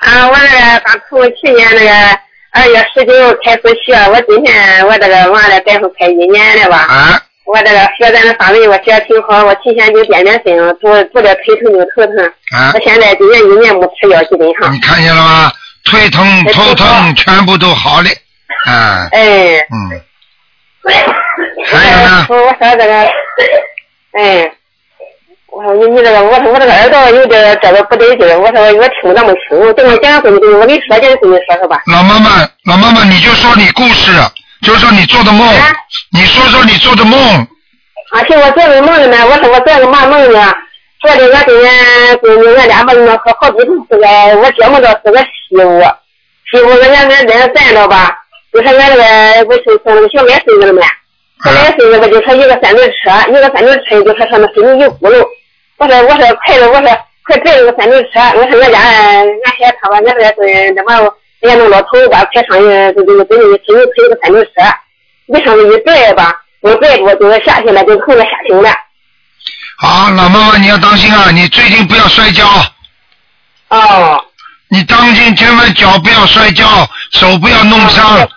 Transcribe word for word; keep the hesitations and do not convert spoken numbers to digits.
啊，我这个刚从去年那个二月十九开始学，我今天我这个完了，再后开一年了吧。 啊。 我这个学咱的法门，我学的挺好，我提前就变变身，做做点腿疼就头疼。 啊。 我现在今年一年没吃药，基本上。 你看见了吗？腿疼、头疼全部都好了。啊。 哎。 嗯。还有呢？ 我我说这个，哎。我说你你这个，我说我这个耳朵有点这个不对劲，我说我听不那么清，等我讲给你，我没说讲给你说说吧。 老妈妈，老妈妈，你就说你故事，就说你做的梦，啊、你说说你做的梦。 啊，是我做的梦呢，我说我做个嘛梦呢？昨天我跟俺闺女俺俩吧，那和好比是个，我觉摸着是个西屋，西屋人家那那站着吧，就是俺那个不是从那个小麦穗子了没？小麦穗子吧，就是一个三轮车，一个三轮车就是上面是你一轱辘。我说我说快了，我说快拽这个三轮车，我说俺家俺嫌他吧，俺这是怎么人家弄老头吧，快上去就就就就给你推个三轮车，你上去一拽吧，我拽不就下去了，就从那下停了。 好，老妈妈你要当心啊，你最近不要摔跤。 哦。 你当心，千万脚不要摔跤，手不要弄伤。